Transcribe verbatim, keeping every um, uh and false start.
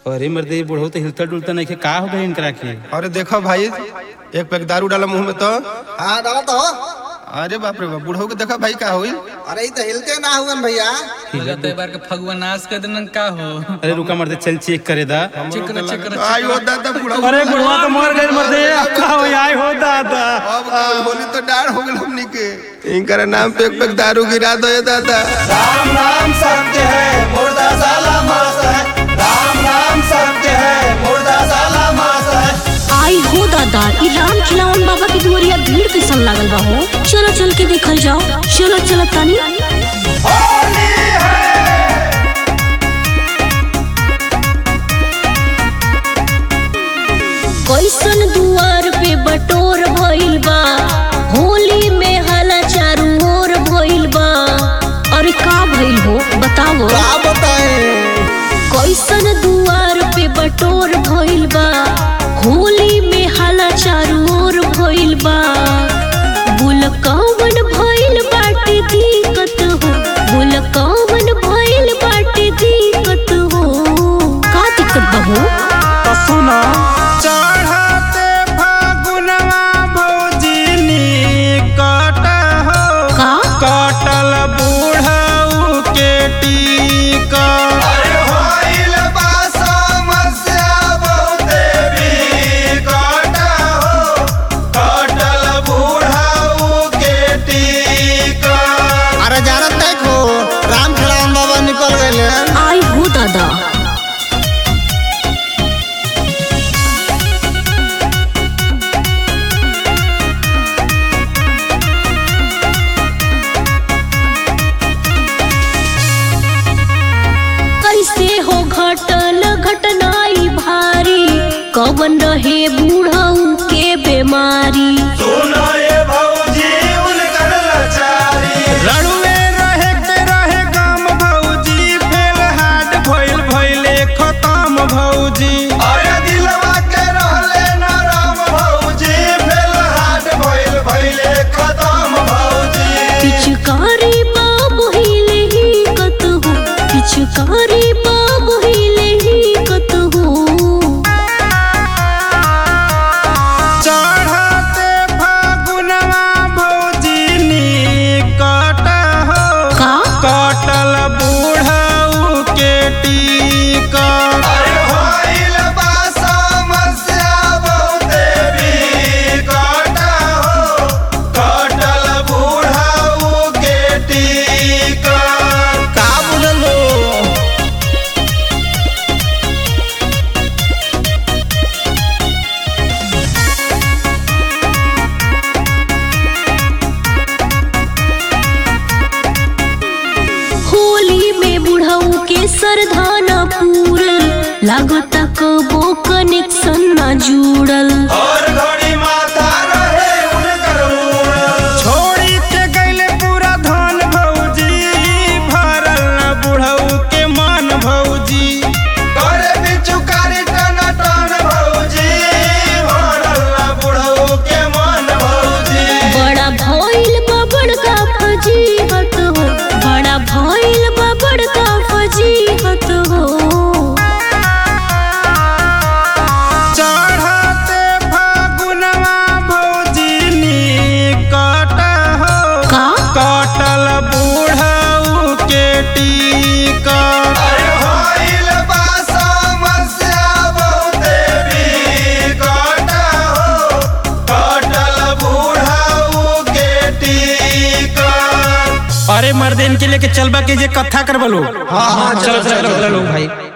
अरे मर्दे बुढ़ो तो हिलता डुलता नहीं का हो गए इनकरा के। अरे देखो भाई एक पैक दारू डाला मुंह में तो हाँ डाला तो अरे बाप रे बाप बुढ़ो के देखा भाई का होई। अरे ये तो हिलते ना हुआ भैया। तो बार के फगुआ नाश कर देना का हो। अरे रुका मर्दे चल चेक करे दा। चेक कर चेक कर आई हो दादा बुढ़ो। अरे बुढ़वा तो मर गए मर्दे अब का हो आई हो दादा। अब का होली तो डार हो गल हमनी के। इनकर नाम पे एक पैक दारू गिरा दो ये दादा। राम राम सत्य है मुर्दा साला मास है। राम राम सत्य है मुर्दा साला मास है। आई हो दादा ई राम खिलावन बाबा की दुआरिया भीड़ कैसन लागल बा हो। चलो चल के देखल जाओ। चलो चलो तानी होली है। कैसन दुआर पे बटोर भइल बा। होली में हाला चारू ओर भइल बा। अरे का भइल हो बताओ। क्या बताएं। कैसन दुआर पे बटोर भइल बा। होली में हाला चारू ओर भइल बा। बोल कौन भइल बाटे दिक्कत हो। बोल कौन भइल बाटे दिक्कत हो। का दिक्कत बा हो। तो सुना चढ़ते फागुनवा भौजिनी कट हो का कटल बूढ़ऊ के टीका। अरे होइल बा समस्या बहुते भी कट हो कटल बूढ़ऊ के टीका। अरे जानत नहीं खो राम खिलावन बाबा निकल गए। आई हो दादा। कैसे हो घटल घटनाई भारी। कवन रहे बूढ़ऊ के बीमारी। सुनो ये भौजी उनकर लाचारी। लड़ुए रहे के रहे गाम भौजी फेल हाट भइल भइले खत्म भौजी। अरे दिलवा के रहले नरम भौजी फेल हाट भइल भइले खत्म भौजी। पिचकारी बाबू हिले ही कत हो। पिचकारी बाबू हिले ही कत हो। चढ़ते फागुनवा भौजिनी कट हो का कटल बूढ़ऊ के टीका। अरे होइल बा समस्या बहुते भी कट हो कटल बूढ़ऊ के टीका। का बुझल हो। होली में बुढ़ऊ के सरधाना पूरल। लागता कबो कनेक्शन ना जुड़ल। और घड़ी माथा रहे उनकर उड़ल। छोड़ी के गइले पूरा धन भौजी भरल न बुढ़ऊ के मन भौजी। करे बिचुकारी टन टन भौजी भरल न बुढ़ऊ के मन भौजी। बड़ा भइल बा बड़का फजीहत हो। बड़ा भइल बा बड़का फजीहत हो। चढ़ते फागुनवा भौजिनी कट हो का कटल बूढ़ऊ के टीका। अरे होइल बा समस्या बहुते भी कट हो कटल बूढ़ऊ के टीका। अरे मर्दे इनके लेके चलबा के जे कथा करबलो। हाँ हाँ चलो चलो चलो भाई।